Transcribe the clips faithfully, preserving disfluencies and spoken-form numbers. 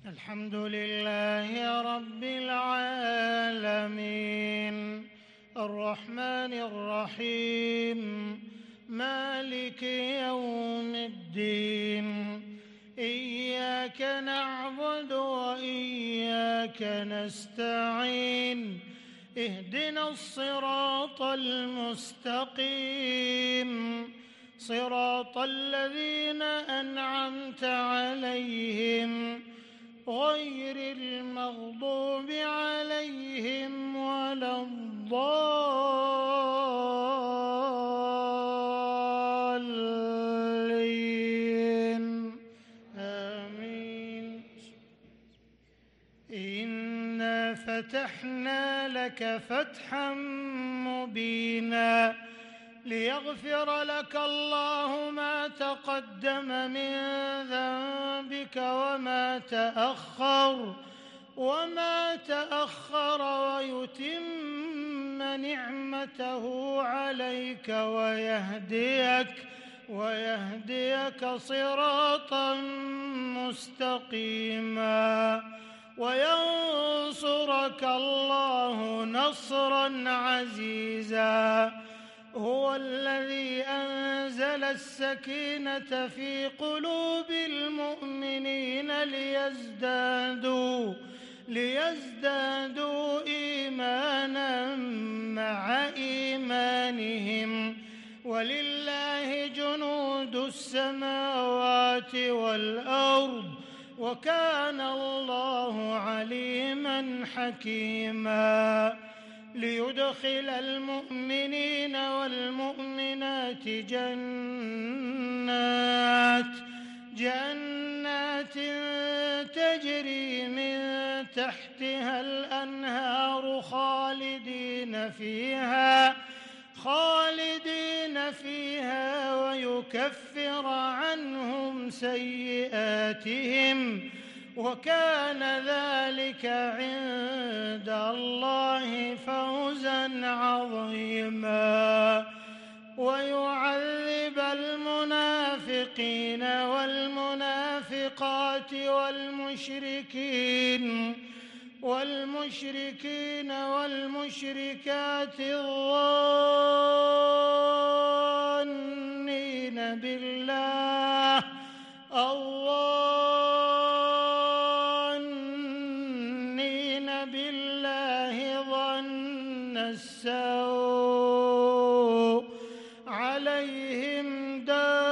الحمد لله رب العالمين الرحمن الرحيم مالك يوم الدين إياك نعبد وإياك نستعين اهدنا الصراط المستقيم صراط الذين أنعمت عليهم غير المغضوب عليهم ولا الضالين آمين. إنا فتحنا لك فتحا مبينا ليغفر لك الله ما تقدم من ذنبك وما تأخر وما تأخر ويتم نعمته عليك ويهديك ويهديك صراطا مستقيما وينصرك الله نصرا عزيزا. هو الذي أنزل السكينة في قلوب المؤمنين ليزدادوا ليزدادوا إيمانا مع إيمانهم ولله جنود السماوات والأرض وكان الله عليما حكيما. ليدخل المؤمنين والمؤمنات جنات جنات تجري من تحتها الأنهار خالدين فيها خالدين فيها ويكفر عنهم سيئاتهم وكان ذلك عند الله فوزا عظيما. ويعذب المنافقين والمنافقات والمشركين والمشركين والمشركات الظانين بالله السوء عليهم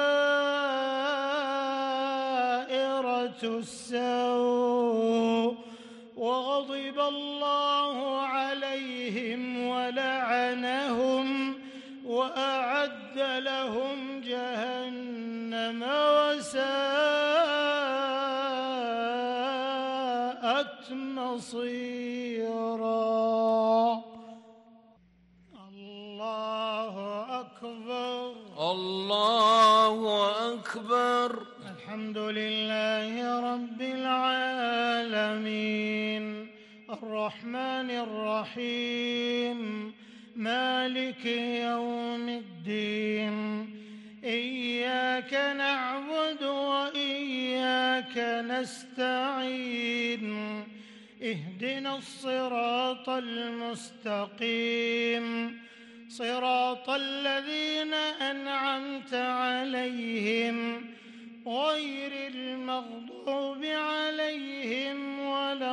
دائرة السوء وغضب الله عليهم ولعنهم وأعد لهم جهنم وساءت مصيرا. الله أكبر. الحمد لله رب العالمين الرحمن الرحيم مالك يوم الدين إياك نعبد وإياك نستعين اهدنا الصراط المستقيم صراط الذين أنعمت عليهم غير المغضوب عليهم ولا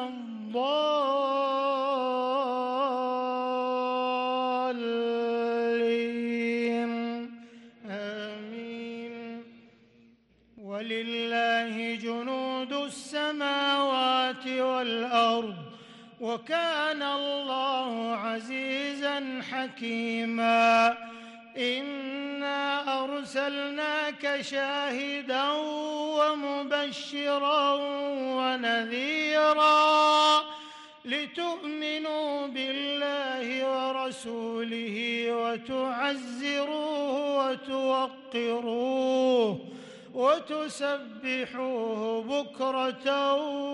الضالين آمين. ولله جنود السماوات والأرض وكان الله عزيزا حكيما. إنا أرسلناك شاهدا ومبشرا ونذيرا لتؤمنوا بالله ورسوله وتعزروه وتوقروه وتسبحوه بكرة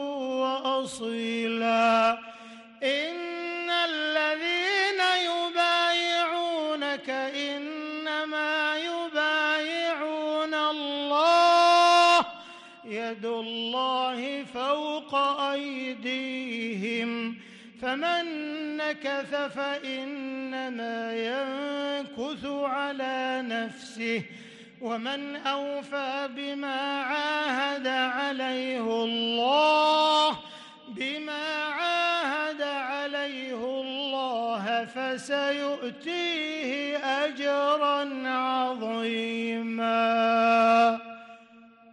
وأصيلا. إن الذين يبايعونك إنما يبايعون الله يد الله فوق أيديهم فمن نكث فإنما ينكث على نفسه ومن أوفى بما عاهد عليه الله بما عاهد عليه الله فسيؤتيه أجرا عظيما.